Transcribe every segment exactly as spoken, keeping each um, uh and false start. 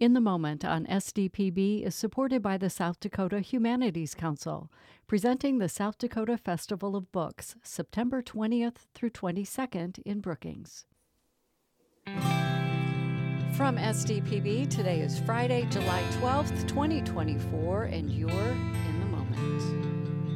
In the Moment on S D P B is supported by the South Dakota Humanities Council, presenting the South Dakota Festival of Books, September twentieth through twenty-second in Brookings. From S D P B, today is Friday, July twelfth, twenty twenty-four, and you're in the moment.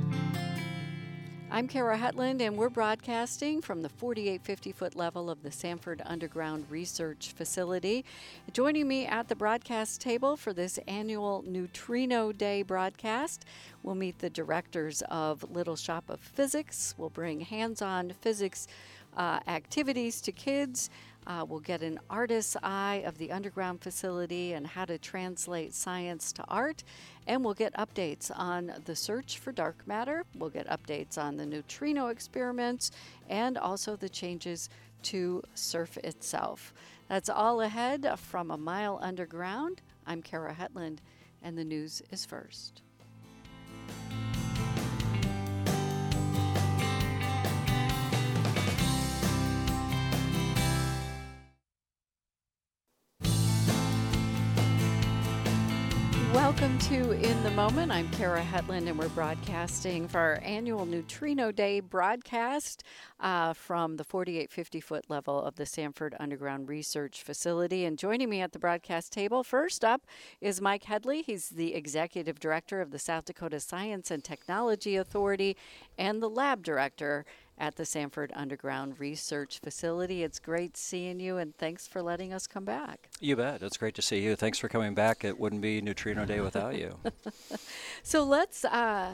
I'm Kara Hetland, and we're broadcasting from the forty-eight fifty foot level of the Sanford Underground Research Facility. Joining me at the broadcast table for this annual Neutrino Day broadcast, we'll meet the directors of Little Shop of Physics. We'll bring hands-on physics uh, activities to kids. Uh, we'll get an artist's eye of the underground facility and how to translate science to art. And we'll get updates on the search for dark matter. We'll get updates on the neutrino experiments and also the changes to SURF itself. That's all ahead from a mile underground. I'm Kara Hetland, and the news is first. Welcome to In the Moment. I'm Kara Hetland, and we're broadcasting for our annual Neutrino Day broadcast uh, from the forty-eight fifty foot level of the Sanford Underground Research Facility. And joining me at the broadcast table, first up, is Mike Headley. He's the Executive Director of the South Dakota Science and Technology Authority and the Lab Director at the Sanford Underground Research Facility. It's great seeing you, and thanks for letting us come back. You bet. It's great to see you. Thanks for coming back. It wouldn't be Neutrino Day without you. So let's, uh,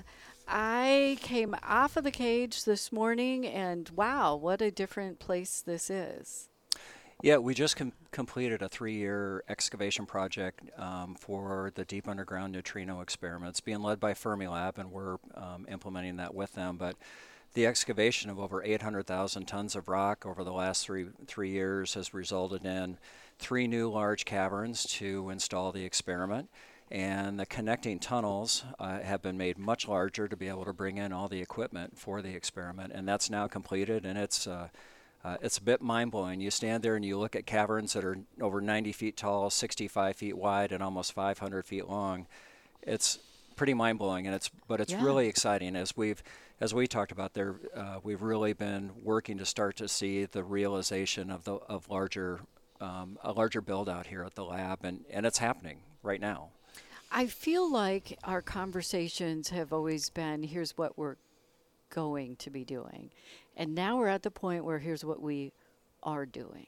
I came off of the cage this morning, and wow, what a different place this is. Yeah, we just com- completed a three-year excavation project um, for the deep underground neutrino experiments being led by Fermilab, and we're um, implementing that with them. But the excavation of over eight hundred thousand tons of rock over the last three three years has resulted in three new large caverns to install the experiment. And the connecting tunnels uh, have been made much larger to be able to bring in all the equipment for the experiment. And that's now completed, and it's uh, uh, it's a bit mind-blowing. You stand there and you look at caverns that are over ninety feet tall, sixty-five feet wide, and almost five hundred feet long. It's pretty mind-blowing, and it's but it's Yeah. really exciting. As we've as we talked about there, uh, we've really been working to start to see the realization of the of larger um, a larger build out here at the lab, and and it's happening right now. I feel like our conversations have always been, here's what we're going to be doing. And now we're at the point where here's what we are doing.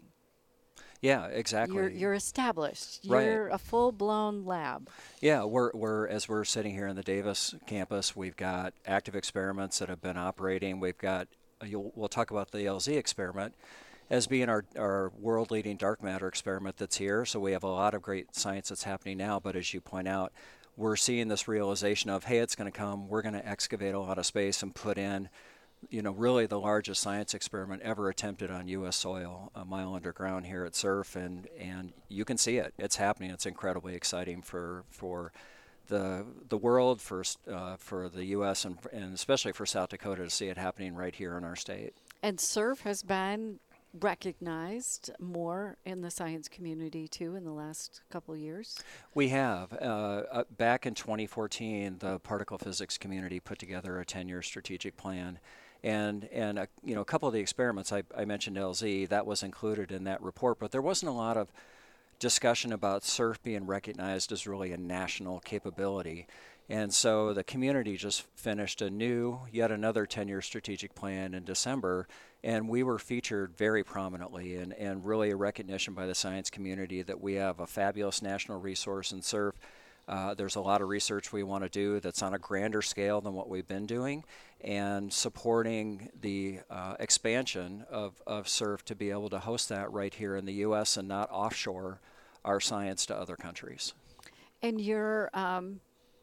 Yeah, exactly. You're, you're established. Right. You're a full-blown lab. Yeah, we're we're as we're sitting here in the Davis campus, we've got active experiments that have been operating. We've got uh, you'll, we'll talk about the L Z experiment as being our, our world-leading dark matter experiment that's here. So we have a lot of great science that's happening now. But as you point out, we're seeing this realization of, hey, it's going to come. We're going to excavate a lot of space and put in, you know, really the largest science experiment ever attempted on U S soil, a mile underground here at SURF, and and you can see it. It's happening. It's incredibly exciting for for the the world, for uh, for the U S and and especially for South Dakota to see it happening right here in our state. And SURF has been recognized more in the science community too in the last couple of years. We have. Uh, uh, back in twenty fourteen, the particle physics community put together a ten-year strategic plan. And, and uh, you know, a couple of the experiments, I, I mentioned L Z, that was included in that report, but there wasn't a lot of discussion about SURF being recognized as really a national capability. And so the community just finished a new, yet another ten-year strategic plan in December, and we were featured very prominently, and, and really a recognition by the science community that we have a fabulous national resource in SURF. Uh, there's a lot of research we want to do that's on a grander scale than what we've been doing, and supporting the uh, expansion of, of SURF to be able to host that right here in the U S and not offshore our science to other countries. And you're um,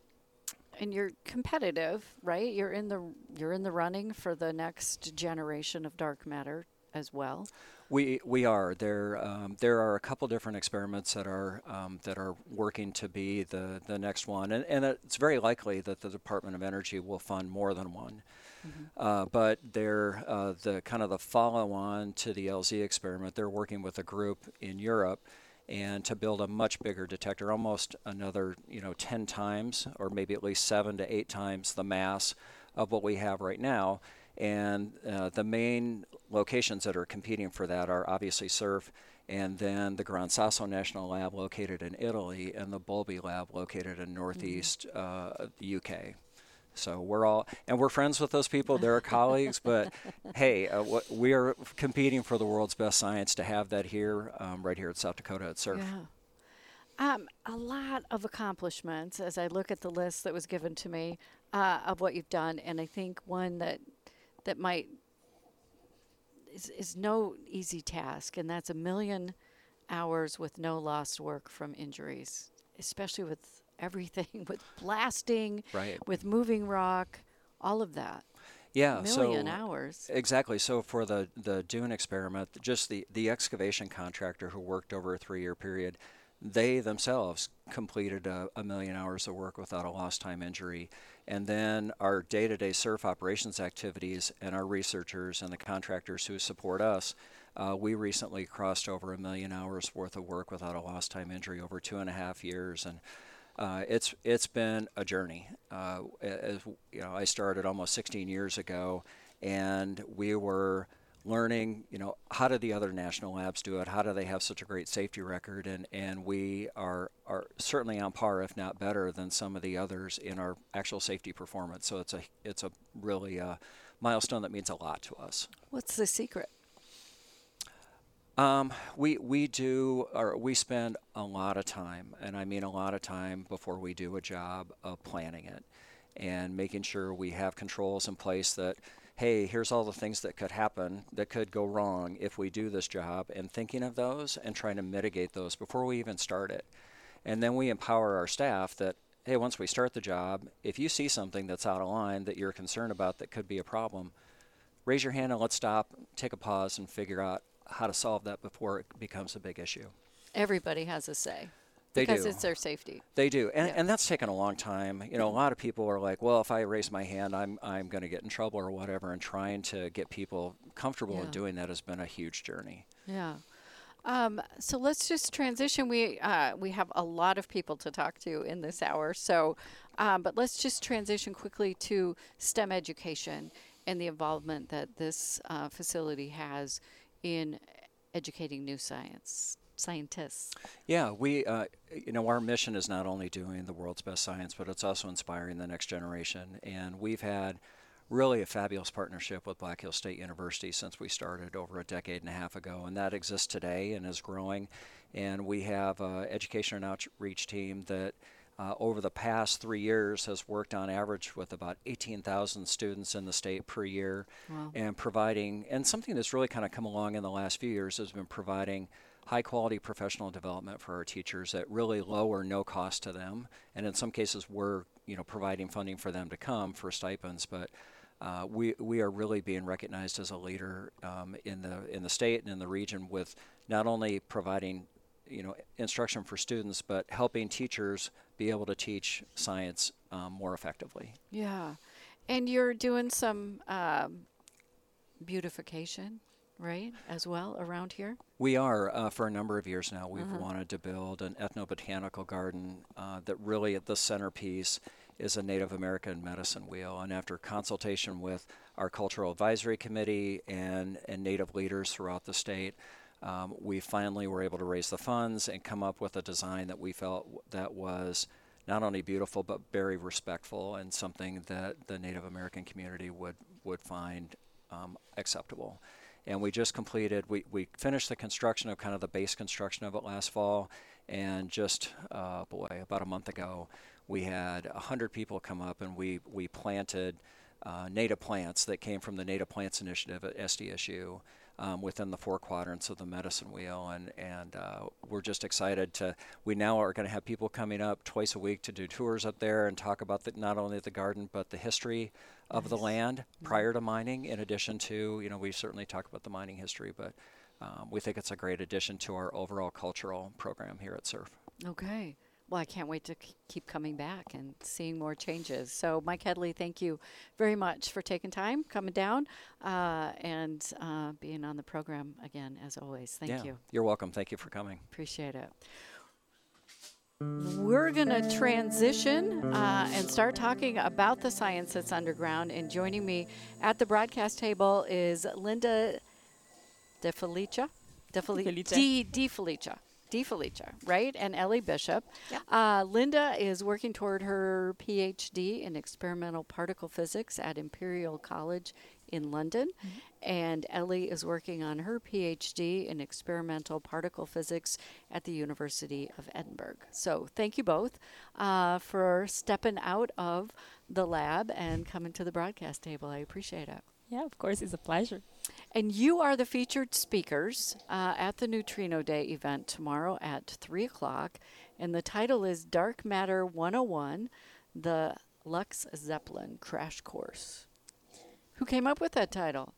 and you're competitive, right? You're in the you're in the running for the next generation of dark matter as well. We we are there. Um, there are a couple different experiments that are um, that are working to be the, the next one, and and it's very likely that the Department of Energy will fund more than one. Mm-hmm. Uh, but they're uh, the kind of the follow-on to the L Z experiment. They're working with a group in Europe, and to build a much bigger detector, almost another, you know, ten times, or maybe at least seven to eight times the mass of what we have right now. And uh, the main locations that are competing for that are obviously SURF, and then the Gran Sasso National Lab located in Italy, and the Bulby Lab located in Northeast mm-hmm. uh, the U K. So we're all, and we're friends with those people. They're our colleagues, but hey, uh, what, we are competing for the world's best science to have that here, um, right here at South Dakota at SURF. Yeah. Um, a lot of accomplishments as I look at the list that was given to me uh, of what you've done, and I think one that that might is, is no easy task, and that's a million hours with no lost work from injuries, especially with everything, with blasting, right. with moving rock, all of that. Yeah, a million so hours. Exactly. So for the, the Dune experiment, just the, the excavation contractor who worked over a three-year period, they themselves completed a, a million hours of work without a lost time injury. And then our day-to-day SURF operations activities and our researchers and the contractors who support us, uh, we recently crossed over a million hours worth of work without a lost time injury over two and a half years. And uh, it's it's been a journey. Uh, as you know, I started almost sixteen years ago, and we were learning, you know, how do the other national labs do it? How do they have such a great safety record? And, and we are, are certainly on par, if not better, than some of the others in our actual safety performance. So it's a it's a really uh, milestone that means a lot to us. What's the secret? Um, we we do, or we spend a lot of time, and I mean a lot of time before we do a job of planning it and making sure we have controls in place that, hey, here's all the things that could happen, that could go wrong if we do this job, and thinking of those and trying to mitigate those before we even start it. And then we empower our staff that, hey, once we start the job, if you see something that's out of line that you're concerned about that could be a problem, raise your hand and let's stop, take a pause, and figure out how to solve that before it becomes a big issue. Everybody has a say. They because do. it's their safety. They do, and yeah. and that's taken a long time. You know, a lot of people are like, well, if I raise my hand, I'm I'm going to get in trouble or whatever, and trying to get people comfortable yeah. in doing that has been a huge journey. Yeah. Um, so let's just transition. We uh, we have a lot of people to talk to in this hour, so um, but let's just transition quickly to STEM education and the involvement that this uh, facility has in educating new science. Scientists. Yeah, we, uh, you know, our mission is not only doing the world's best science, but it's also inspiring the next generation. And we've had really a fabulous partnership with Black Hills State University since we started over a decade and a half ago, and that exists today and is growing. And we have an education and outreach team that uh, over the past three years has worked on average with about eighteen thousand students in the state per year. Wow. And providing, and something that's really kind of come along in the last few years has been providing high-quality professional development for our teachers at really low or no cost to them, and in some cases we're, you know, providing funding for them to come for stipends. But uh, we we are really being recognized as a leader um, in the in the state and in the region with not only providing, you know, instruction for students, but helping teachers be able to teach science um, more effectively. Yeah, and you're doing some um, beautification, right, as well around here? We are. Uh, for a number of years now, we've uh-huh. wanted to build an ethnobotanical garden uh, that really at the centerpiece is a Native American medicine wheel. And after consultation with our Cultural Advisory Committee and, and Native leaders throughout the state, um, we finally were able to raise the funds and come up with a design that we felt that was not only beautiful but very respectful and something that the Native American community would, would find um, acceptable. And we just completed, we, we finished the construction of kind of the base construction of it last fall, and just, uh, boy, about a month ago, we had one hundred people come up and we, we planted uh, native plants that came from the Native Plants Initiative at S D S U um, within the four quadrants of the medicine wheel. And, and uh, we're just excited to, we now are going to have people coming up twice a week to do tours up there and talk about the, not only the garden, but the history of nice. the land mm-hmm. prior to mining, in addition to, you know, we certainly talk about the mining history, but um, we think it's a great addition to our overall cultural program here at SURF. Okay. well, I can't wait to k- keep coming back and seeing more changes. So, Mike Headley, thank you very much for taking time, coming down, uh, and uh, being on the program again, as always. Thank yeah, you. You're welcome. Thank you for coming. Appreciate it. We're going to transition uh, and start talking about the science that's underground. And joining me at the broadcast table is Linda DeFelicia. DeFelicia. Di, Di Felicia. Di Felicia, right? And Ellie Bishop. Yep. Uh, Linda is working toward her P H D in experimental particle physics at Imperial College in London. Mm-hmm. And Ellie is working on her P H D in experimental particle physics at the University of Edinburgh. So thank you both uh, for stepping out of the lab and coming to the broadcast table. I appreciate it. Yeah, of course, it's a pleasure. And you are the featured speakers uh, at the Neutrino Day event tomorrow at three o'clock. And the title is Dark Matter one oh one, the Lux Zeppelin Crash Course. Who came up with that title?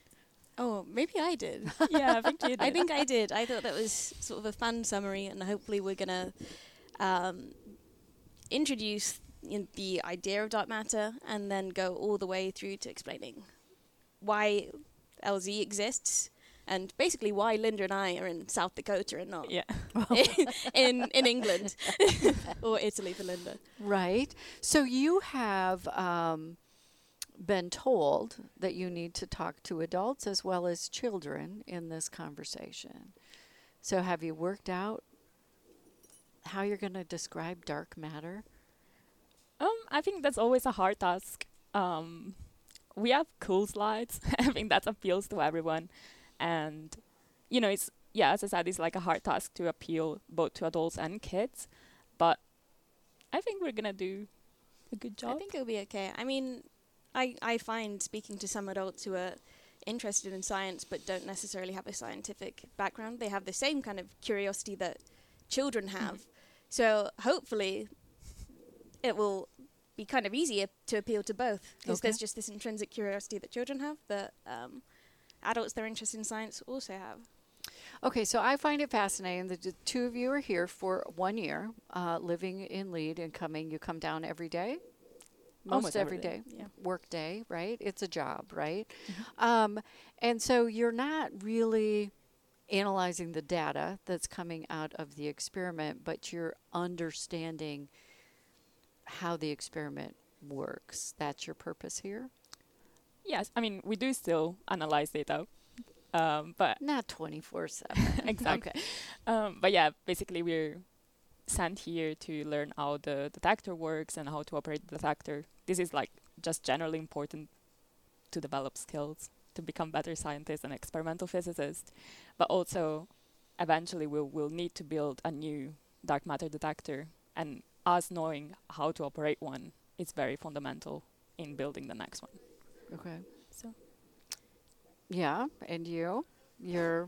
Oh, maybe I did. Yeah, I think you did. I think I did. I thought that was sort of a fun summary, and hopefully we're going to um, introduce you know, the idea of dark matter and then go all the way through to explaining why L Z exists and basically why Linda and I are in South Dakota and not Yeah. in in England or Italy for Linda. Right. So you have um, been told that you need to talk to adults as well as children in this conversation. So have you worked out how you're going to describe dark matter? Um, I think that's always a hard task. Um, we have cool slides. I think that appeals to everyone. And, you know, it's, yeah, as I said, it's like a hard task to appeal both to adults and kids. But I think we're going to do a good job. I think it'll be okay. I mean, I, I find speaking to some adults who are interested in science but don't necessarily have a scientific background, they have the same kind of curiosity that children have. Mm-hmm. So hopefully it will be kind of easier to appeal to both because Okay. there's just this intrinsic curiosity that children have that um, adults that are interested in science also have. Okay, so I find it fascinating that the two of you are here for one year, uh, living in Lead and coming. You come down every day? Most Almost every every day. day, yeah. Work day, right? It's a job, right? Mm-hmm. Um, and so you're not really analyzing the data that's coming out of the experiment, but you're understanding how the experiment works. That's your purpose here? Yes, I mean, we do still analyze data. Um, but Not twenty-four seven. exactly. Okay. Um, but yeah, basically we're sent here to learn how the detector works and how to operate the detector. This is like just generally important to develop skills, to become better scientists and experimental physicists. But also, eventually we'll, we'll need to build a new dark matter detector. And us knowing how to operate one is very fundamental in building the next one. Okay. So. Yeah, and you? You're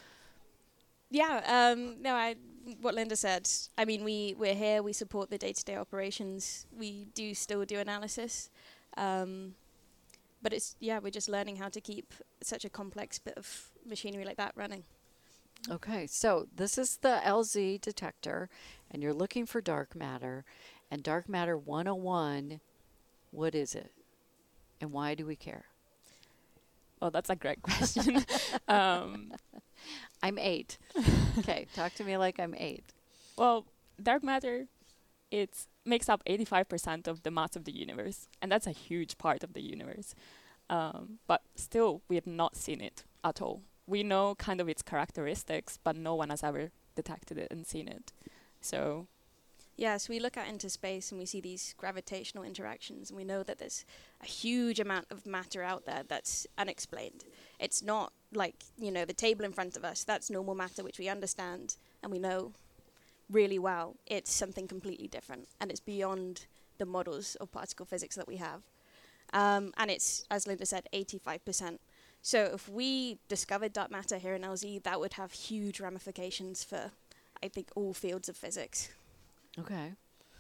Yeah, um, no, I what Linda said. I mean, we we're here. We support the day-to-day operations. We do still do analysis, um, but it's yeah, we're just learning how to keep such a complex bit of machinery like that running. okay. So this is the L Z detector, and you're looking for dark matter. And dark matter one oh one, what is it, and why do we care? Well, that's a great question. um, I'm eight. Okay, talk to me like I'm eight. Well, dark matter, it makes up eighty-five percent of the mass of the universe, and that's a huge part of the universe. Um, but still, we have not seen it at all. We know kind of its characteristics, but no one has ever detected it and seen it. So, Yeah, so we look out into space and we see these gravitational interactions, and we know that there's a huge amount of matter out there that's unexplained. It's not like, you know, the table in front of us, that's normal matter which we understand and we know really well. It's something completely different, and it's beyond the models of particle physics that we have. Um, and it's, as Linda said, eighty-five percent. So if we discovered dark matter here in L Z, that would have huge ramifications for, I think, all fields of physics. Okay.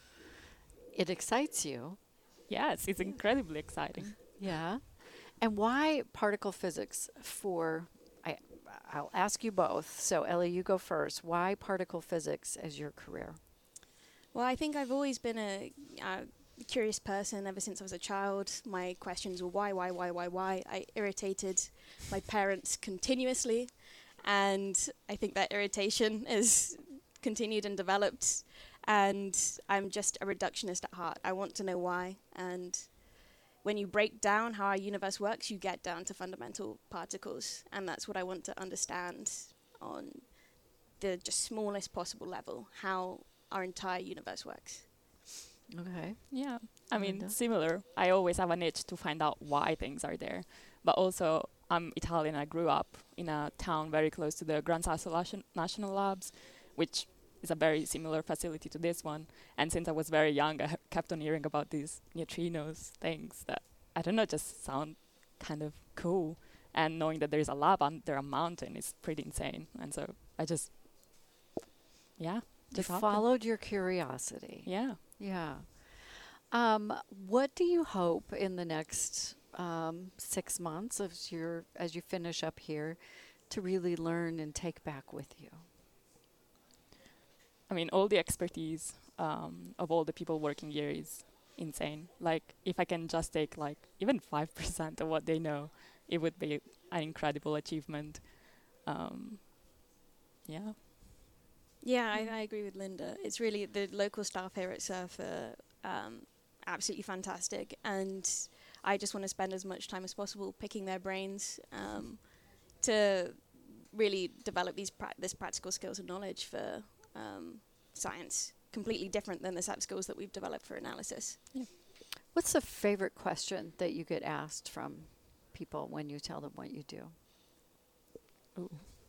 It excites you. yes, it's incredibly exciting. Yeah. And why particle physics for, I, I'll ask you both. So, Ellie, you go first. Why particle physics as your career? Well, I think I've always been a, a curious person ever since I was a child. My questions were why, why, why, why, why. I irritated my parents continuously, and I think that irritation is continued and developed, and I'm just a reductionist at heart. I want to know why, and when you break down how our universe works, you get down to fundamental particles, and that's what I want to understand on the just smallest possible level, how our entire universe works. Okay. Yeah, I mean, Linda? similar. I always have an itch to find out why things are there. But also, I'm Italian. I grew up in a town very close to the Gran Sasso Nation- National Labs, which is a very similar facility to this one. And since I was very young, I he- kept on hearing about these neutrinos things that, I don't know, just sound kind of cool. And knowing that there's a lab under a mountain is pretty insane. And so I just, yeah, You just happened. followed your curiosity. Yeah. Yeah. Um, what do you hope in the next um, six months as you as you finish up here to really learn and take back with you? I mean, all the expertise um, of all the people working here is insane. Like, if I can just take like even five percent of what they know, it would be an incredible achievement. Um, yeah. Yeah, I, I agree with Linda. It's really the local staff here at Surf are um, absolutely fantastic, and I just want to spend as much time as possible picking their brains um, to really develop these pra- this practical skills and knowledge for um, science, completely different than the set of skills that we've developed for analysis. What's the favorite question that you get asked from people when you tell them what you do? Ooh.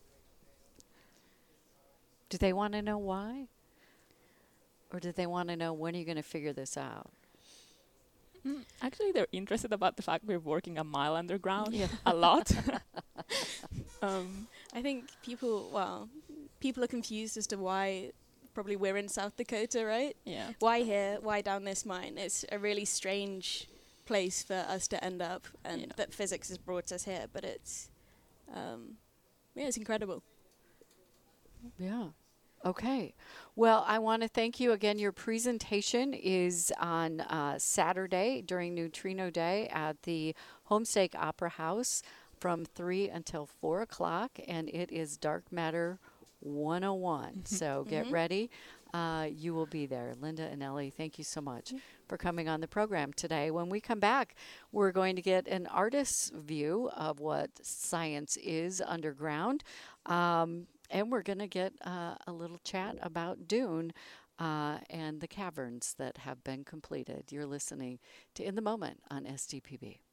Do they want to know why? Or do they want to know when are you going to figure this out? Mm, actually, they're interested about the fact we're working a mile underground Yeah. a lot. um, I think people, well, people are confused as to why probably we're in South Dakota, right? yeah. Why here? Why down this mine? It's a really strange place for us to end up, and Yeah. that physics has brought us here, but it's, um, yeah, it's incredible. Yeah. Okay. Well, I want to thank you again. Your presentation is on uh, Saturday during Neutrino Day at the Homestake Opera House from three until four o'clock, and it is Dark Matter one oh one. So get Mhm. ready. Uh, you will be there. Linda and Ellie, thank you so much for coming on the program today. When we come back, we're going to get an artist's view of what science is underground. Um, and we're going to get uh, a little chat about Dune uh, and the caverns that have been completed. You're listening to In the Moment on S D P B.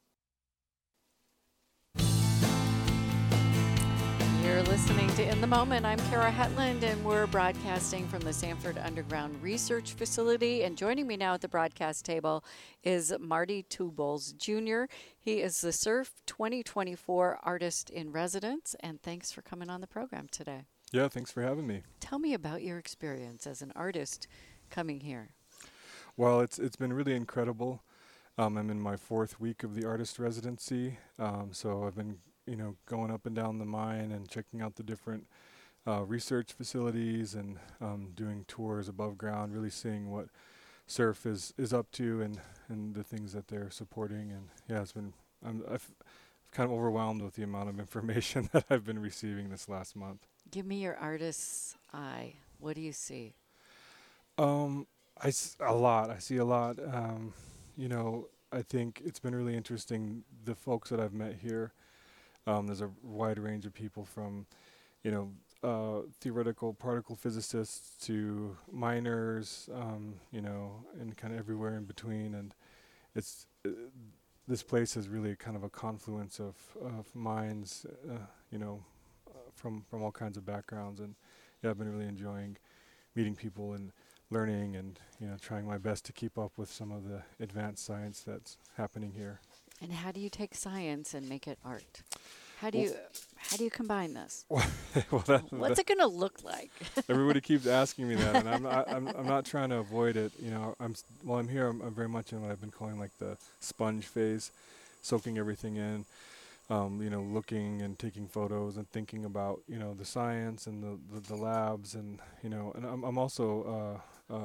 You're listening to In the Moment. I'm Kara Hetland, and we're broadcasting from the Sanford Underground Research Facility. And joining me now at the broadcast table is Marty Tubols Junior He is the Surf twenty twenty-four Artist in Residence, and thanks for coming on the program today. Yeah, thanks for having me. Tell me about your experience as an artist coming here. Well, it's it's been really incredible. Um, I'm in my fourth week of the artist residency, um, so I've been you know going up and down the mine and checking out the different uh, research facilities and um, doing tours above ground, really seeing what Surf is, is up to and, and the things that they're supporting. And yeah, it's been I'm I've kind of overwhelmed with the amount of information that I've been receiving this last month. Give me your artist's eye. What do you see? Um, I s- a lot. I see a lot. Um, you know, I think it's been really interesting. The folks that I've met here. Um, there's a wide range of people from, you know, uh, theoretical particle physicists to miners. Um, you know, and kind of everywhere in between. And it's uh, this place is really kind of a confluence of of minds. Uh, you know, uh, from from all kinds of backgrounds. And yeah, I've been really enjoying meeting people and learning and, you know, trying my best to keep up with some of the advanced science that's happening here. And how do you take science and make it art? How do Well- you how do you combine this? well, that, What's it going to look like? everybody keeps asking me that, and I'm not, I'm, I'm not trying to avoid it. You know, I'm s- while I'm here, I'm, I'm very much in what I've been calling like the sponge phase, soaking everything in. Um, you know, looking and taking photos and thinking about, you know, the science and the, the, the labs and, you know, and I'm, I'm also uh, uh,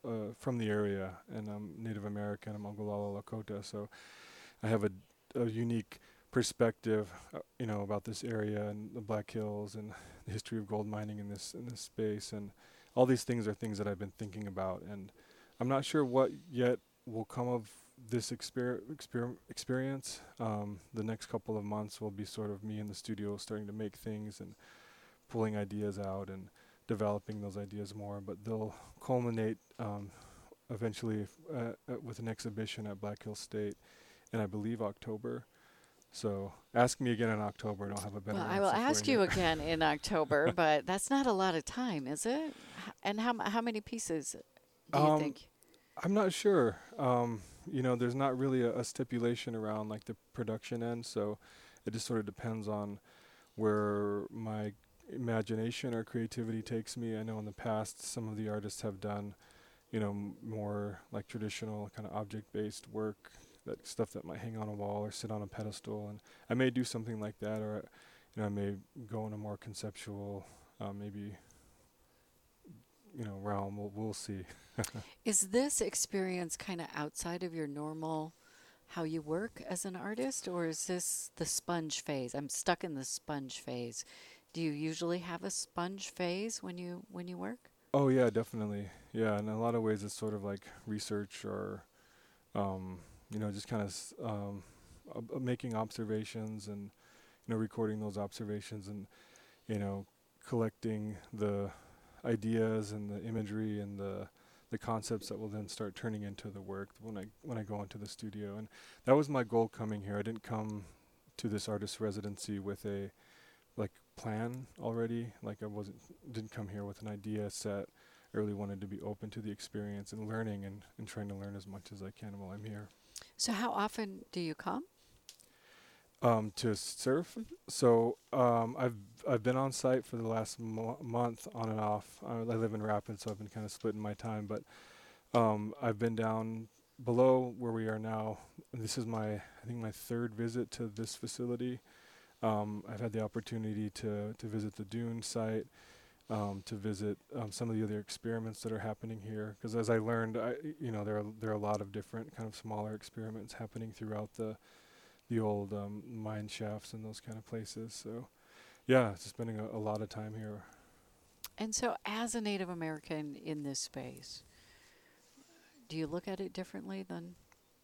uh, from the area, and I'm Native American. I'm Oglala Lakota, so I have a, a unique perspective, uh, you know, about this area and the Black Hills and the history of gold mining in this in this space, and all these things are things that I've been thinking about, and I'm not sure what yet will come of this exper- exper- experience. Um, the next couple of months will be sort of me in the studio starting to make things and pulling ideas out and developing those ideas more, but they'll culminate um, eventually f- uh, uh, with an exhibition at Black Hills State in, I believe, October. So ask me again in October and I'll have a better Well, answer I will for ask you again in October, but that's not a lot of time, is it? H- And how m- how many pieces do you Um, think? I'm not sure. Um, you know, there's not really a, a stipulation around like the production end, so it just sort of depends on where my imagination or creativity takes me. I know in the past some of the artists have done, you know, m- more like traditional kind of object-based work, that stuff that might hang on a wall or sit on a pedestal, and I may do something like that, or you know, I may go in a more conceptual, uh, maybe, you know, realm. We'll, we'll see. Is this experience kind of outside of your normal how you work as an artist, or is this the sponge phase? I'm stuck in the sponge phase. Do you usually have a sponge phase when you when you work? Oh yeah, definitely. Yeah, in a lot of ways, it's sort of like research or, um, you know, just kind of s- um, ob- uh, making observations and, you know, recording those observations and, you know, collecting the ideas and the imagery and the the concepts that will then start turning into the work when I when I go into the studio. And that was my goal coming here. I didn't come to this artist residency with a like plan already. Like I wasn't didn't come here with an idea set. I really wanted to be open to the experience and learning and, and trying to learn as much as I can while I'm here. So how often do you come? Um, to surf. Mhm. So um, I've I've been on site for the last mo- month on and off. I, I live in Rapids, so I've been kind of splitting my time. But um, I've been down below where we are now. This is my I think my third visit to this facility. Um, I've had the opportunity to to visit the dune site, um, to visit um, some of the other experiments that are happening here. Because as I learned, I you know there are there are a lot of different kind of smaller experiments happening throughout the the old um, mine shafts and those kind of places. So, yeah, just spending a, a lot of time here. And so as a Native American in this space, do you look at it differently than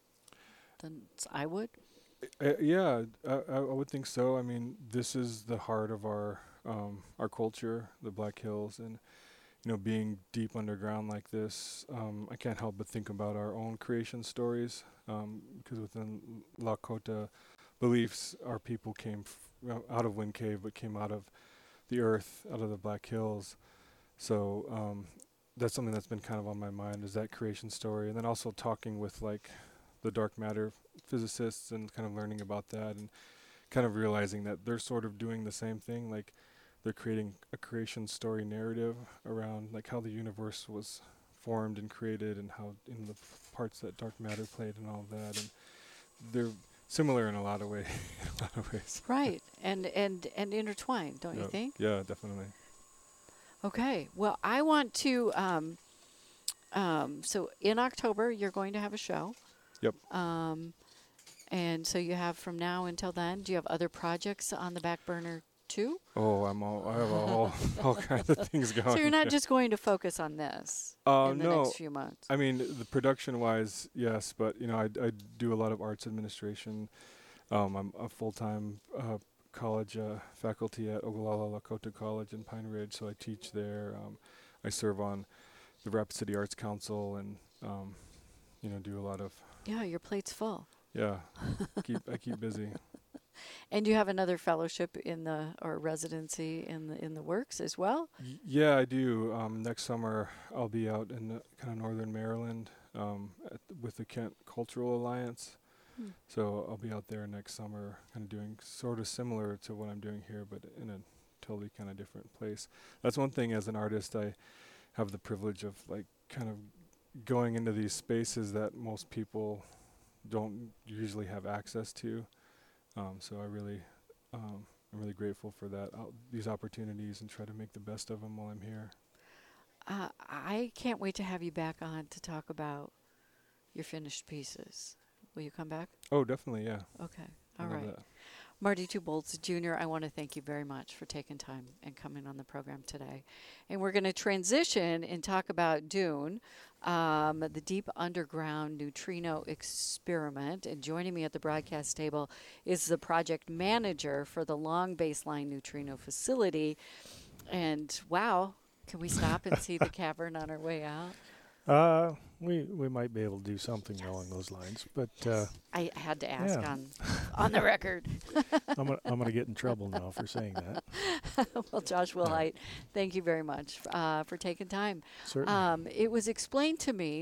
than s- I would? Uh, yeah, I, I I would think so. I mean, this is the heart of our um, our culture, the Black Hills, and you know, being deep underground like this, um, I can't help but think about our own creation stories. Because within Lakota beliefs, our people came f- well, out of Wind Cave, but came out of the earth, out of the Black Hills. So um, that's something that's been kind of on my mind, is that creation story, and then also talking with like the dark matter physicists and kind of learning about that, and kind of realizing that they're sort of doing the same thing. Like they're creating a creation story narrative around like how the universe was formed and created, and how in the f- parts that dark matter played and all that. And they're similar in a lot of way, in a lot of ways. Right. And and and intertwined, don't you Yeah. think? Yeah, definitely. Okay. Well, I want to. Um, um, so in October, you're going to have a show. Yep. Um, and so you have from now until then. Do you have other projects on the back burner too? Oh, I'm all, I have all, all kinds of things going. So you're not just going to focus on this Uh, in the no, next few months. I mean, the production-wise, yes, but you know, I, I do a lot of arts administration. Um, I'm a full-time uh, college uh, faculty at Oglala Lakota College in Pine Ridge, so I teach there. Um, I serve on the Rapid City Arts Council, and um, you know, do a lot of Yeah, your plate's full. yeah. keep I keep busy. And you have another fellowship in the or residency in the in the works as well. Y- yeah, I do. Um, next summer, I'll be out in the kind of northern Maryland um, at, with the Kent Cultural Alliance. Hmm. So I'll be out there next summer, kind of doing sort of similar to what I'm doing here, but in a totally kind of different place. That's one thing as an artist, I have the privilege of like kind of going into these spaces that most people don't usually have access to. Um, so I really, um, I'm really grateful for that, uh, these opportunities, and try to make the best of them while I'm here. Uh, I can't wait to have you back on to talk about your finished pieces. Will you come back? Oh, definitely, yeah. Okay. I All love right. that. Marty Two Bolts Junior, I want to thank you very much for taking time and coming on the program today. And we're going to transition and talk about Dune, um, the deep underground neutrino experiment. And joining me at the broadcast table is the project manager for the Long Baseline Neutrino Facility. And wow, can we stop and see the cavern on our way out? Uh, we we might be able to do something yes. along those lines, but uh, I had to ask yeah. on on the record. I'm gonna I'm gonna get in trouble now for saying that. Well, Josh Wilhite, thank you very much uh, for taking time. Certainly. Um, it was explained to me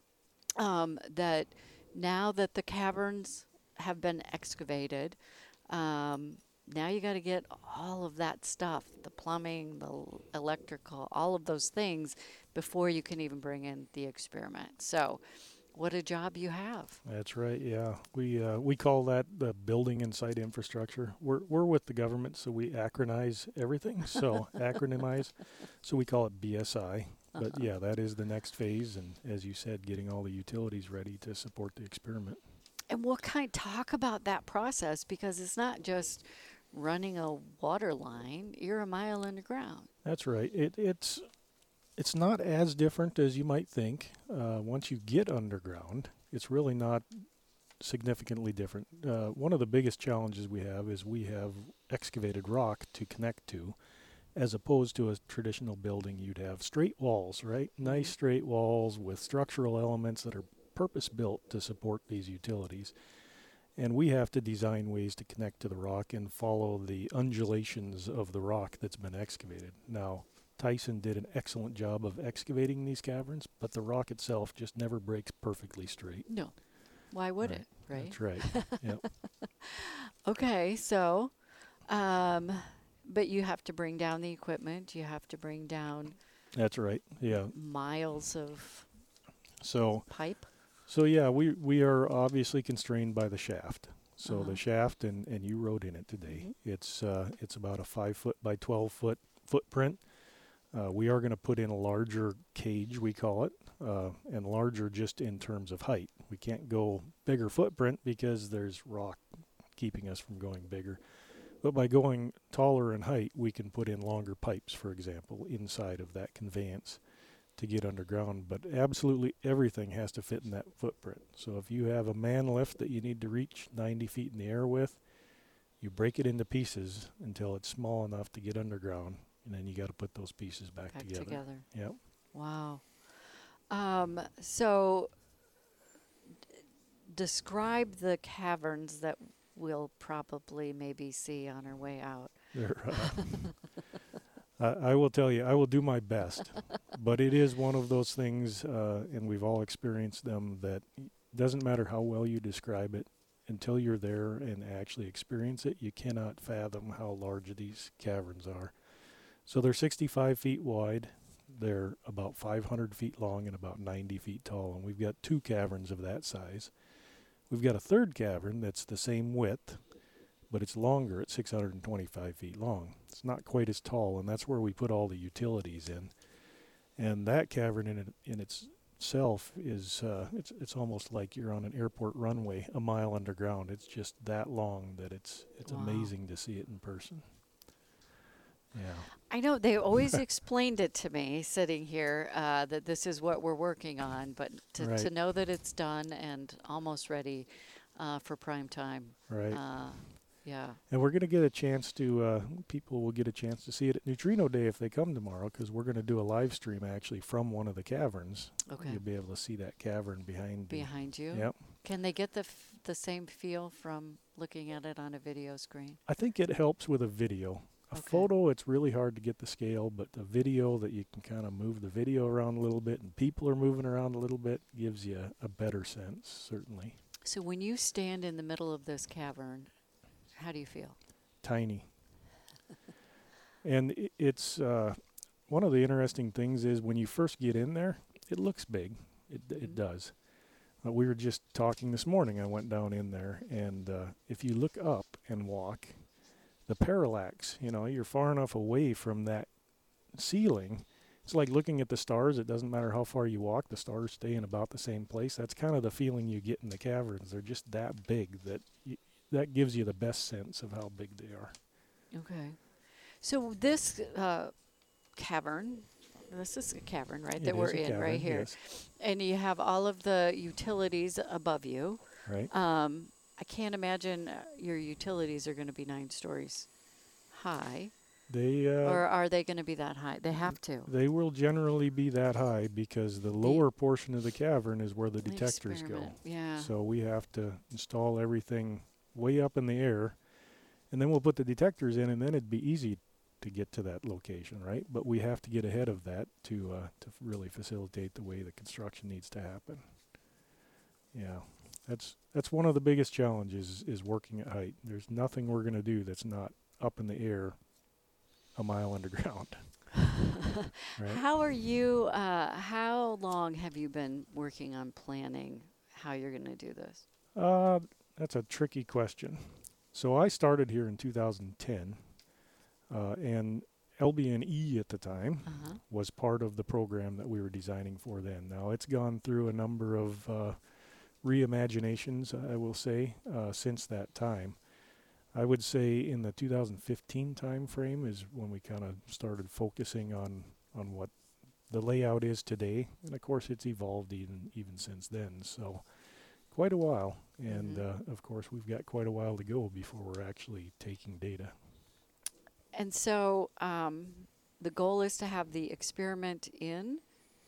um, that now that the caverns have been excavated, um, now you got to get all of that stuff, the plumbing, the l- electrical, all of those things before you can even bring in the experiment. So what a job you have. That's right. Yeah, we uh, we call that the building and site infrastructure. We're we're with the government, so we acronymize everything. So acronymize. So we call it B S I. But Uh-huh. yeah, that is the next phase, and as you said, getting all the utilities ready to support the experiment. And we'll kind of talk about that process because it's not just running a water line. You're a mile underground. That's right. It it's it's not as different as you might think. Uh, once you get underground, it's really not significantly different. Uh, one of the biggest challenges we have is we have excavated rock to connect to, as opposed to a traditional building. You'd have straight walls, right? Nice straight walls with structural elements that are purpose-built to support these utilities. And we have to design ways to connect to the rock and follow the undulations of the rock that's been excavated. Now, Tyson did an excellent job of excavating these caverns, but the rock itself just never breaks perfectly straight. No. Why would Right. it, right? That's right. Yep. Okay, so, um, but you have to bring down the equipment. You have to bring down That's right. Yeah. miles of So, pipe. so yeah, we we are obviously constrained by the shaft. So Uh-huh. the shaft, and, and you rode in it today. Mhm. It's uh, it's about a five foot by twelve foot footprint. Uh, we are going to put in a larger cage, we call it, uh, and larger just in terms of height. We can't go bigger footprint because there's rock keeping us from going bigger. But by going taller in height, we can put in longer pipes, for example, inside of that conveyance to get underground. But absolutely everything has to fit in that footprint. So if you have a man lift that you need to reach ninety feet in the air with, you break it into pieces until it's small enough to get underground, and then you got to put those pieces back, Back together. together. Yep. Wow. Um, so d- describe the caverns that we'll probably maybe see on our way out. There, uh, I, I will tell you, I will do my best, but it is one of those things, uh, and we've all experienced them, that doesn't matter how well you describe it, until you're there and actually experience it, you cannot fathom how large these caverns are. So they're sixty-five feet wide, they're about five hundred feet long and about ninety feet tall, and we've got two caverns of that size. We've got a third cavern that's the same width, but it's longer at six hundred twenty-five feet long. It's not quite as tall, and that's where we put all the utilities in. And that cavern in it, in itself is uh, it's it's almost like you're on an airport runway a mile underground. It's just that long that it's it's Wow. amazing to see it in person. Yeah. I know they always explained it to me sitting here uh, that this is what we're working on, but to, Right. to know that it's done and almost ready uh, for prime time. Right. Uh, yeah. And we're going to get a chance to, uh, people will get a chance to see it at Neutrino Day if they come tomorrow, because we're going to do a live stream actually from one of the caverns. Okay. You'll be able to see that cavern behind the- Behind you. Yep. Can they get the f- the same feel from looking at it on a video screen? I think it helps with a video. A Okay. photo, it's really hard to get the scale, but the video, that you can kind of move the video around a little bit and people are moving around a little bit, gives you a, a better sense, certainly. So when you stand in the middle of this cavern, how do you feel? Tiny. And I it's, uh, one of the interesting things is when you first get in there, it looks big. It, d- Mhm. it does. Uh, we were just talking this morning. I went down in there, and uh, if you look up and walk, the parallax, you know, you're far enough away from that ceiling it's like looking at the stars. It doesn't matter how far you walk, the stars stay in about the same place. That's kind of the feeling you get in the caverns. They're just that big that y- that gives you the best sense of how big they are. Okay. So this uh, cavern, this is a cavern, right, that It we're is a in cavern, right here. yes. And you have all of the utilities above you. Right. Um, I can't imagine uh, your utilities are going to be nine stories high. They uh, Or are they going to be that high? They have to. they will generally be that high because the lower portion of the cavern is where the The detectors go. experiment, yeah. So we have to install everything way up in the air, and then we'll put the detectors in, and then it'd be easy to get to that location, right? But we have to get ahead of that to uh, to f- really facilitate the way the construction needs to happen. Yeah, that's that's one of the biggest challenges is working at height. There's nothing we're going to do that's not up in the air a mile underground. Right? How are you, uh, how long have you been working on planning how you're going to do this? Uh, that's a tricky question. So I started here in two thousand ten, uh, and L B N E at the time Uh-huh. was part of the program that we were designing for then. Now it's gone through a number of uh, reimaginations, I will say, uh, since that time. I would say in the two thousand fifteen time frame is when we kind of started focusing on, on what the layout is today. And of course it's evolved even, even since then. So quite a while. And Mhm. uh, of course we've got quite a while to go before we're actually taking data. And so um, the goal is to have the experiment in,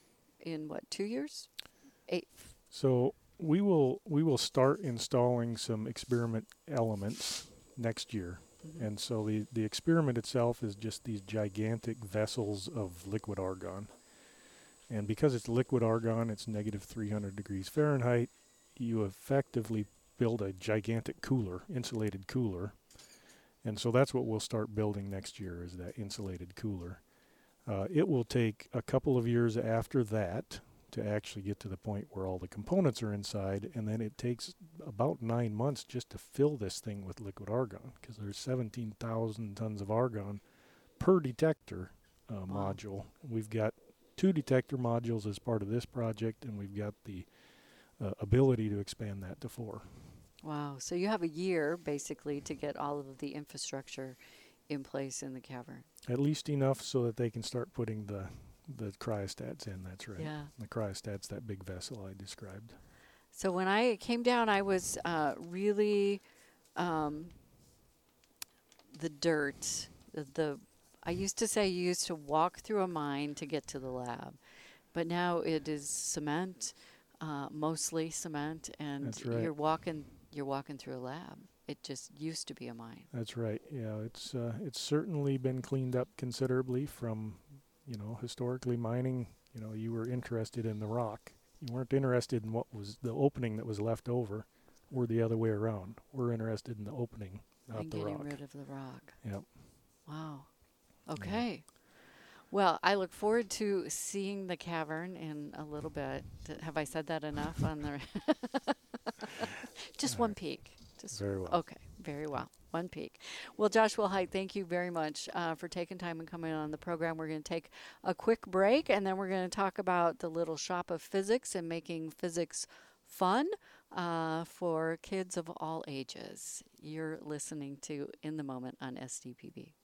in what, two years? Eight. So we will we will start installing some experiment elements next year. Mhm. And so the, the experiment itself is just these gigantic vessels of liquid argon. And because it's liquid argon, it's negative three hundred degrees Fahrenheit, you effectively build a gigantic cooler, insulated cooler. And so that's what we'll start building next year is that insulated cooler. Uh, it will take a couple of years after that to actually get to the point where all the components are inside, and then it takes about nine months just to fill this thing with liquid argon because there's seventeen thousand tons of argon per detector uh, Wow. module. We've got two detector modules as part of this project, and we've got the uh, ability to expand that to four. Wow. So you have a year basically to get all of the infrastructure in place in the cavern. At least enough so that they can start putting the the cryostats in. That's right. Yeah. The cryostats, that big vessel I described. So when I came down, I was uh, really um, the dirt. The, the I used to say you used to walk through a mine to get to the lab, but now it is cement, uh, mostly cement, and That's right. you're walking you're walking through a lab. It just used to be a mine. That's right. Yeah, it's uh, it's certainly been cleaned up considerably from, you know, historically mining. You know, you were interested in the rock. You weren't interested in what was the opening that was left over. We're the other way around. We're interested in the opening, not And the getting rock. rid of the rock. Yep. Wow. Okay. Well, I look forward to seeing the cavern in a little bit. D- Have I said that enough on the? Just All one right. peek. Just Very well. Okay. Very well. One peek. Well, Joshua Hite, thank you very much uh, for taking time and coming on the program. We're going to take a quick break, and then we're going to talk about the Little Shop of Physics and making physics fun uh, for kids of all ages. You're listening to In the Moment on S D P B.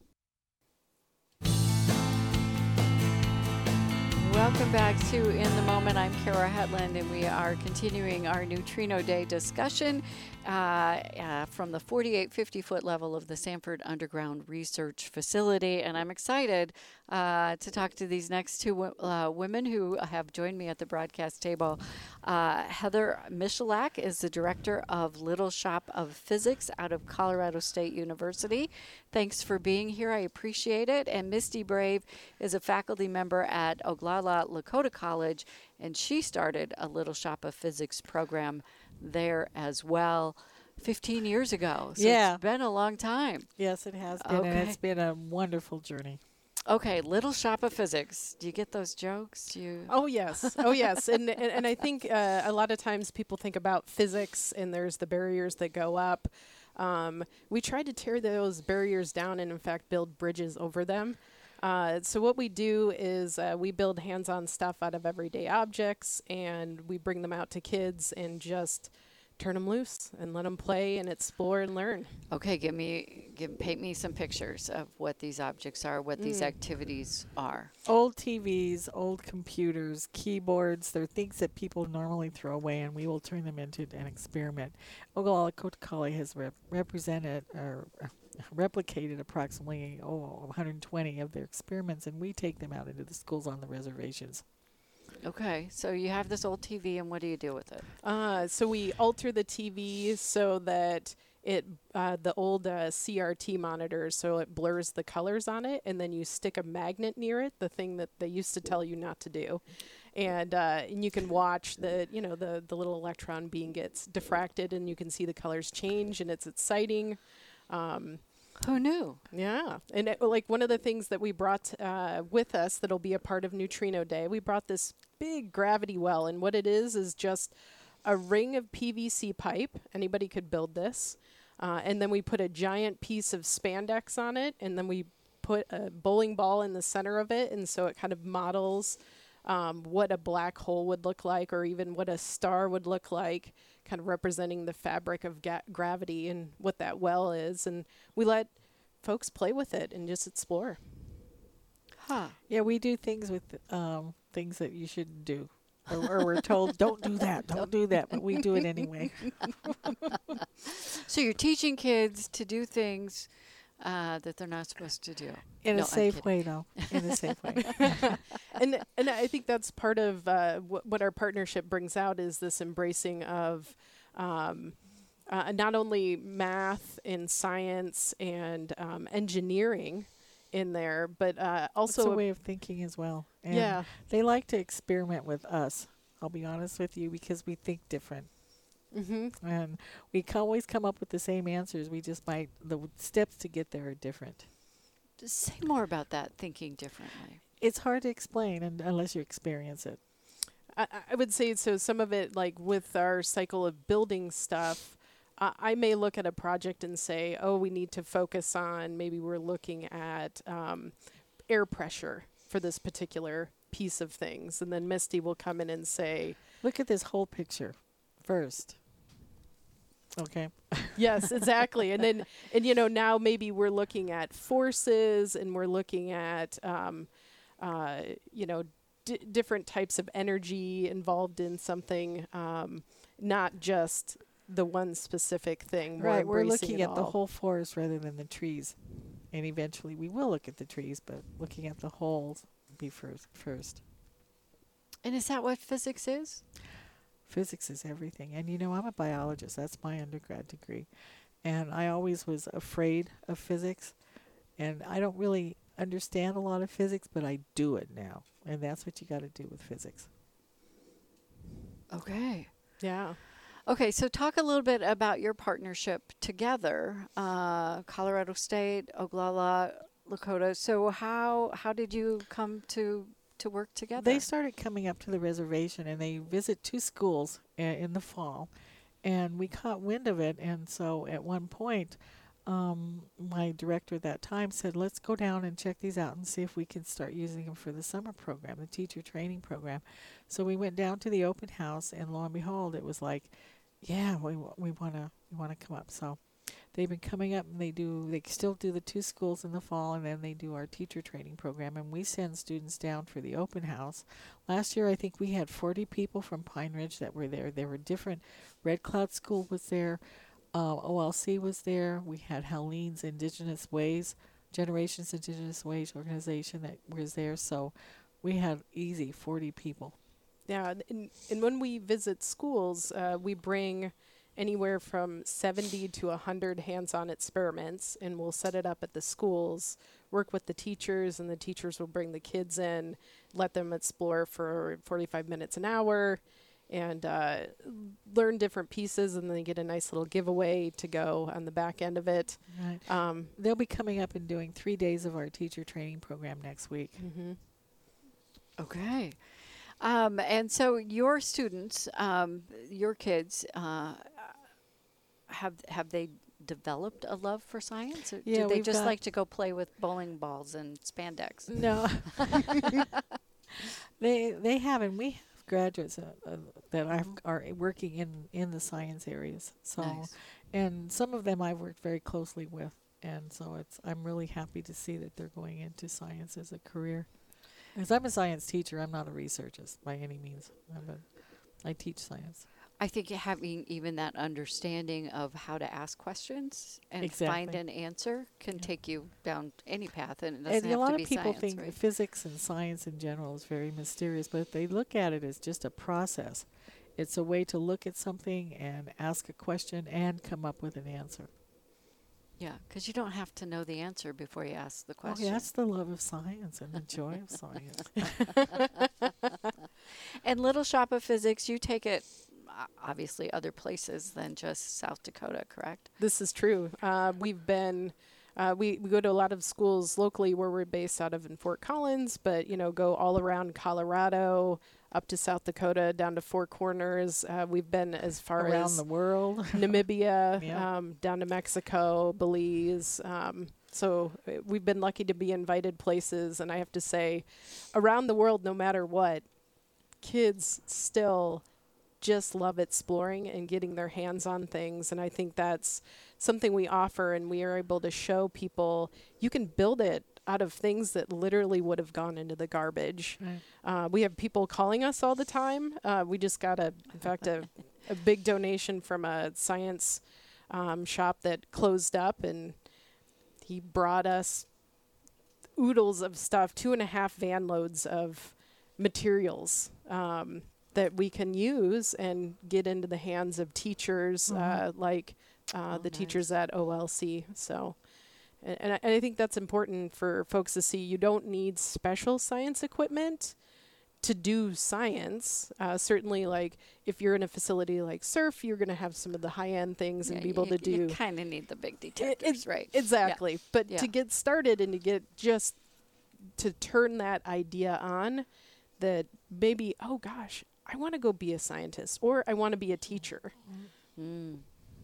Welcome back to In the Moment. I'm Kara Hetland, and we are continuing our Neutrino Day discussion uh, uh, from the forty-eight fifty foot level of the Sanford Underground Research Facility. And I'm excited uh, to talk to these next two w- uh, women who have joined me at the broadcast table. Uh, Heather Michalak is the director of Little Shop of Physics out of Colorado State University. Thanks for being here. I appreciate it. And Misty Brave is a faculty member at Oglala Lakota College, and she started a Little Shop of Physics program there as well fifteen years ago. So Yeah. it's been a long time. Yes, it has been, Okay. and it's been a wonderful journey. Okay, Little Shop of Physics. Do you get those jokes? Do you? Oh yes, oh yes, and and, and I think uh, a lot of times people think about physics, and there's the barriers that go up. Um, we tried to tear those barriers down, and in fact build bridges over them. Uh, so what we do is uh, we build hands-on stuff out of everyday objects, and we bring them out to kids and just turn them loose and let them play and explore and learn. Okay, give me, give, paint me some pictures of what these objects are, what these Mm. activities are. Old T Vs, old computers, keyboards, they're things that people normally throw away, and we will turn them into an experiment. Ogallala Kotakali has rep- represented or uh, replicated approximately oh, one hundred twenty of their experiments, and we take them out into the schools on the reservations. Okay, so you have this old T V, and what do you do with it? Uh, so we alter the T V so that it uh, the old uh, C R T monitors, so it blurs the colors on it, and then you stick a magnet near it, the thing that they used to tell you not to do, and uh, and you can watch the you know the the little electron beam gets diffracted, and you can see the colors change, and it's exciting. Um, Who knew? Yeah, and it, like one of the things that we brought uh, with us that'll be a part of Neutrino Day, we brought this big gravity well, and what it is is just a ring of P V C pipe. Anybody could build this, uh, and then we put a giant piece of spandex on it, and then we put a bowling ball in the center of it, and so it kind of models um, what a black hole would look like, or even what a star would look like, kind of representing the fabric of ga- gravity and what that well is, and we let folks play with it and just explore. Huh. Yeah, we do things with um, things that you shouldn't do. Or, or we're told, don't do that, don't do that, but we do it anyway. So you're teaching kids to do things uh, that they're not supposed to do. In No, a I'm safe kidding. way, though. In a safe way. and and I think that's part of uh, wh- what our partnership brings out is this embracing of um, uh, not only math and science and um, engineering in there, but uh, Also also a way of thinking as well. And yeah. they like to experiment with us. I'll be honest with you, because we think different. Mm-hmm. And we can always come up with the same answers. We just might, the w- steps to get there are different. Just say more about that, thinking differently. It's hard to explain and, unless you experience it. I, I would say so. Some of it, like with our cycle of building stuff, uh, I may look at a project and say, "Oh, we need to focus on maybe we're looking at um, air pressure for this particular piece of things," and then Misty will come in and say, Look at this whole picture first. Okay. yes, exactly. And then, and you know, now maybe we're looking at forces, and we're looking at, um, uh, you know, d- different types of energy involved in something, um, not just the one specific thing. Right. We're embracing looking it at the all. whole forest rather than the trees. And eventually we will look at the trees, but looking at the whole be first. first. And is that what physics is? Physics is everything. And you know, I'm a biologist. That's my undergrad degree. And I always was afraid of physics. And I don't really understand a lot of physics, but I do it now. And that's what you got to do with physics. Okay. Yeah. Okay, so talk a little bit about your partnership together, uh, Colorado State, Oglala, Lakota. So how how did you come to to work together? They started coming up to the reservation, and they visit two schools uh, in the fall, and we caught wind of it. And so at one point, um, my director at that time said, let's go down and check these out and see if we can start using them for the summer program, the teacher training program. So we went down to the open house, and lo and behold, it was like, yeah, we w- we want to we want to come up. So they've been coming up, and they do they still do the two schools in the fall, and then they do our teacher training program, and we send students down for the open house. Last year, I think we had forty people from Pine Ridge that were there. There were different. Red Cloud School was there. Uh, O L C was there. We had Helene's Indigenous Ways, Generations Indigenous Ways organization that was there. So we had easy forty people. Yeah, and, and when we visit schools, uh, we bring anywhere from seventy to one hundred hands-on experiments, and we'll set it up at the schools, work with the teachers, and the teachers will bring the kids in, let them explore for forty-five minutes an hour, and uh, learn different pieces, and then they get a nice little giveaway to go on the back end of it. Right. Um, They'll be coming up and doing three days of our teacher training program next week. mm-hmm. Okay. Um, and so your students, um, your kids, uh, have have they developed a love for science? Or Yeah, do they we've just got- like to go play with bowling balls and spandex? No, they they haven't. We have graduates uh, uh, that I've, are working in in the science areas. So, Nice. and some of them I've worked very closely with, and so it's I'm really happy to see that they're going into science as a career. Because I'm a science teacher, I'm not a researcher by any means. I'm a, I teach science. I think having even that understanding of how to ask questions and find Exactly. an answer can Yeah. take you down any path, and it doesn't And a have lot to of be people science, think right? physics and science in general is very mysterious, but they look at it as just a process. It's a way to look at something and ask a question and come up with an answer. Yeah, because you don't have to know the answer before you ask the Well, question. that's the love of science and the joy of science. And Little Shop of Physics, you take it uh, obviously other places than just South Dakota, correct? This is true. Uh, we've been, uh, we, we go to a lot of schools locally where we're based out of in Fort Collins, but, you know, go all around Colorado, up to South Dakota, down to Four Corners. Uh, we've been as far Around as the world. Namibia, Yeah. um, down to Mexico, Belize. Um, so uh, we've been lucky to be invited places. And I have to say, around the world, no matter what, kids still just love exploring and getting their hands on things. And I think that's something we offer, and we are able to show people you can build it out of things that literally would have gone into the garbage. Right. Uh, we have people calling us all the time. Uh, we just got a, in fact, a, a big donation from a science um, shop that closed up, and he brought us oodles of stuff, two and a half van loads of materials um, that we can use and get into the hands of teachers, Mhm. uh, like uh, Oh, the nice. teachers at O L C. So. And, and, I, and I think that's important for folks to see. You don't need special science equipment to do science. Uh, certainly, like if you're in a facility like SURF, you're going to have some of the high-end things and Yeah, be able you, to do You kind of need the big detectors, right? exactly. But Yeah. to get started and to get just to turn that idea on, that maybe, oh gosh, I want to go be a scientist, or I want to be a teacher. Mm.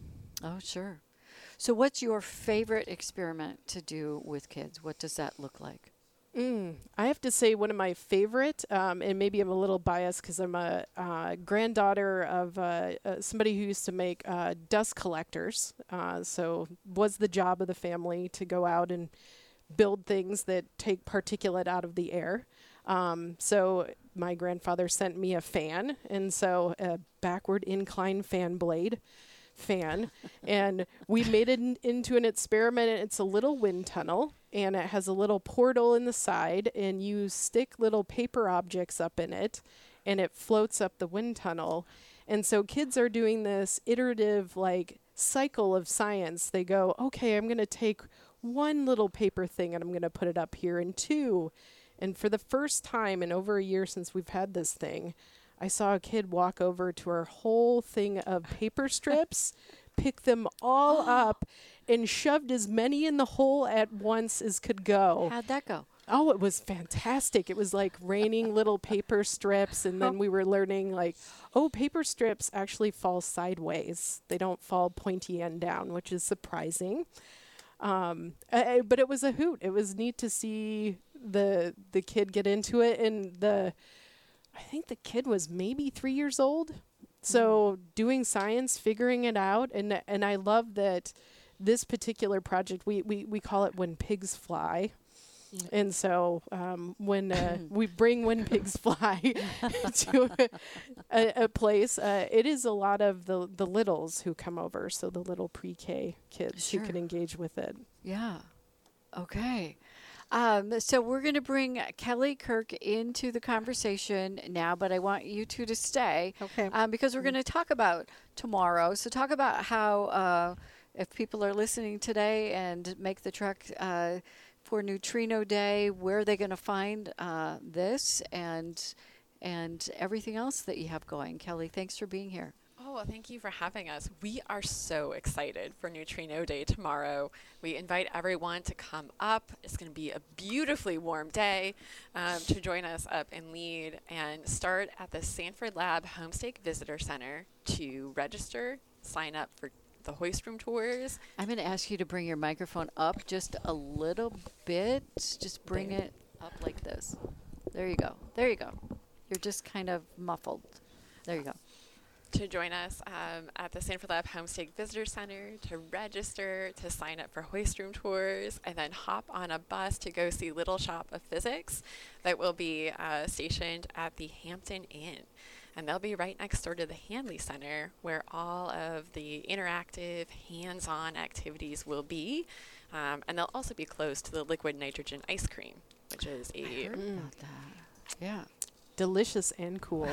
Oh, sure. So what's your favorite experiment to do with kids? What does that look like? Mm, I have to say one of my favorite, um, and maybe I'm a little biased because I'm a uh, granddaughter of uh, uh, somebody who used to make uh, dust collectors. Uh, so was the job of the family to go out and build things that take particulate out of the air. Um, so my grandfather sent me a fan, and so a backward incline fan blade. fan and we made it in, into an experiment. It's a little wind tunnel, and it has a little portal in the side, and you stick little paper objects up in it, and it floats up the wind tunnel. And so kids are doing this iterative like cycle of science. They go, okay, I'm going to take one little paper thing and I'm going to put it up here, and two. And for the first time in over a year since we've had this thing, I saw a kid walk over to our whole thing of paper strips, pick them all up, and shoved as many in the hole at once as could go. How'd that go? Oh, it was fantastic. It was like raining little paper strips, and then we were learning like, oh, paper strips actually fall sideways. They don't fall pointy end down, which is surprising. Um, I, but it was a hoot. It was neat to see the the kid get into it, and the I think the kid was maybe three years old. So doing science, figuring it out, and and I love that this particular project, we, we, we call it When Pigs Fly. Yeah. And so um, when uh, we bring When Pigs Fly to a, a, a place, uh, it is a lot of the, the littles who come over, so the little pre-K kids Sure. who can engage with it. Yeah. Okay. Um, so we're going to bring Kelly Kirk into the conversation now, but I want you two to stay Okay. um, because we're going to talk about tomorrow. So talk about how uh, if people are listening today and make the trek uh, for Neutrino Day, where are they going to find uh, this and and everything else that you have going? Kelly, thanks for being here. Oh, well, thank you for having us. We are so excited for Neutrino Day tomorrow. We invite everyone to come up. It's going to be a beautifully warm day um, to join us up and lead, and start at the Sanford Lab Homestake Visitor Center to register, sign up for the hoist room tours. I'm going to ask you to bring your microphone up just a little bit. Just bring There. it up like this. There you go. There you go. You're just kind of muffled. There you go. To join us um, at the Sanford Lab Homestake Visitor Center, to register, to sign up for hoist room tours, and then hop on a bus to go see Little Shop of Physics that will be uh, stationed at the Hampton Inn. And they'll be right next door to the Hanley Center, where all of the interactive, hands-on activities will be. Um, and they'll also be close to the liquid nitrogen ice cream, which is I a heard about that. Yeah. Delicious and cool.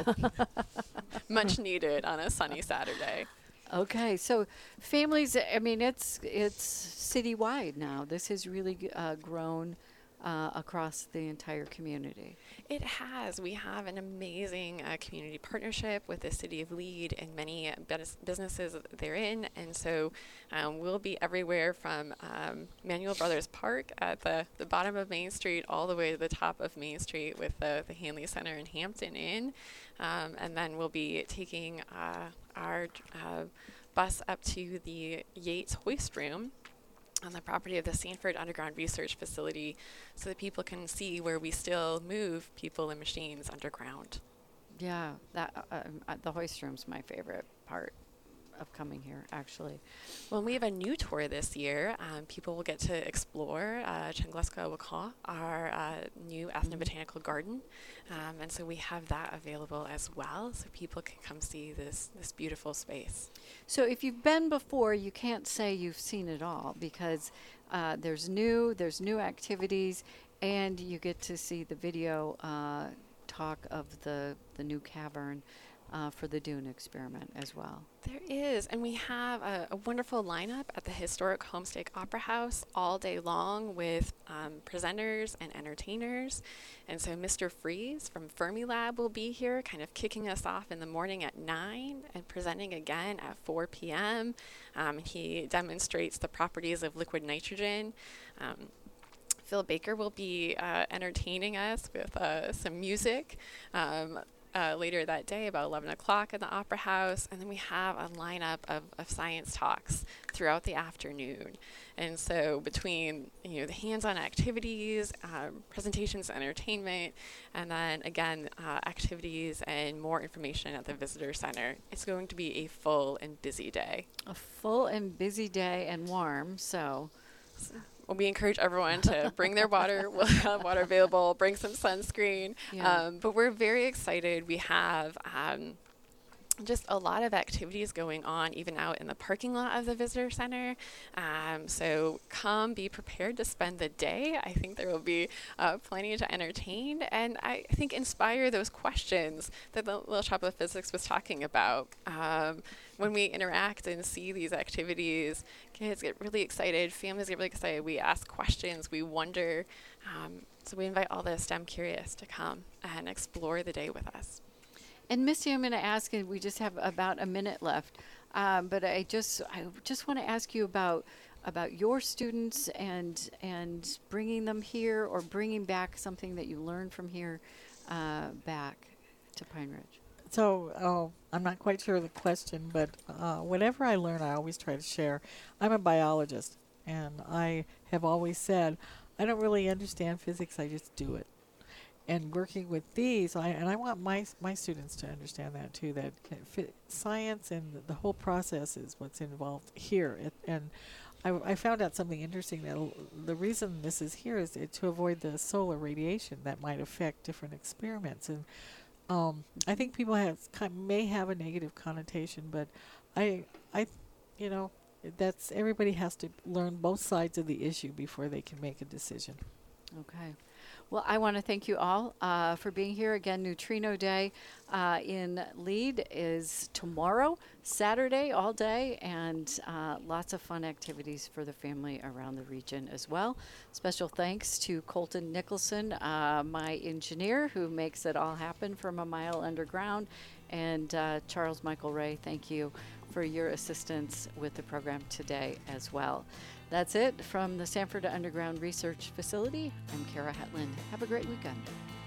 much needed on a sunny Saturday. Okay, so families, I mean, it's it's citywide now. This has really g- uh, grown uh, across the entire community. It has. We have an amazing uh, community partnership with the City of Lead and many uh, bus- businesses they're in. And so um, we'll be everywhere from um, Manuel Brothers Park at the, the bottom of Main Street all the way to the top of Main Street with the, the Hanley Center and Hampton Inn. Um, and then we'll be taking uh, our uh, bus up to the Yates Hoist Room on the property of the Sanford Underground Research Facility so that people can see where we still move people and machines underground. Yeah, that uh, um, uh, the hoist room's my favorite part of coming here, actually. Well, we have a new tour this year. Um, people will get to explore uh, Changleska Waka, our uh, new ethnobotanical garden. Um, and so we have that available as well so people can come see this, this beautiful space. So if you've been before, you can't say you've seen it all because uh, there's new, there's new activities, and you get to see the video uh, talk of the, the new cavern uh, for the Dune experiment as well. There is, and we have a, a wonderful lineup at the historic Homestake Opera House all day long with um, presenters and entertainers. And so Mister Freeze from Fermilab will be here, kind of kicking us off in the morning at nine and presenting again at four p.m. Um, he demonstrates the properties of liquid nitrogen. Um, Phil Baker will be uh, entertaining us with uh, some music. Um, Uh, later that day, about eleven o'clock in the Opera House. And then we have a lineup of, of science talks throughout the afternoon. And so between, you know, the hands-on activities, um, presentations, entertainment, and then, again, uh, activities and more information at the Visitor Center, it's going to be a full and busy day. A full and busy day and warm, so... Well, we encourage everyone to bring their water. We'll have water available. Bring some sunscreen. Yeah. Um, but we're very excited. We have um, just a lot of activities going on, even out in the parking lot of the Visitor Center. Um, so come, be prepared to spend the day. I think there will be uh, plenty to entertain, and I think inspire those questions that the Little Shop of Physics was talking about. Um, when we interact and see these activities, kids get really excited, families get really excited, we ask questions, we wonder. Um, so we invite all the STEM curious to come and explore the day with us. And Missy, I'm going to ask you, we just have about a minute left, um, but I just I just want to ask you about about your students and and bringing them here or bringing back something that you learned from here uh, back to Pine Ridge. So, oh, I'm not quite sure of the question, but uh, whatever I learn, I always try to share. I'm a biologist, and I have always said, I don't really understand physics, I just do it. And working with these, I, and I want my my students to understand that too, that fi- science and the, the whole process is what's involved here. It, and I, I found out something interesting, that l- the reason this is here is it, to avoid the solar radiation that might affect different experiments. And Um, I think people have ki- may have a negative connotation, but I, I, you know, that's everybody has to learn both sides of the issue before they can make a decision. Okay. Well, I want to thank you all uh, for being here. Again, Neutrino Day uh, in Lead is tomorrow, Saturday, all day, and uh, lots of fun activities for the family around the region as well. Special thanks to Colton Nicholson, uh, my engineer, who makes it all happen from a mile underground, and uh, Charles Michael Ray, thank you for your assistance with the program today as well. That's it from the Sanford Underground Research Facility. I'm Kara Hetland. Have a great weekend.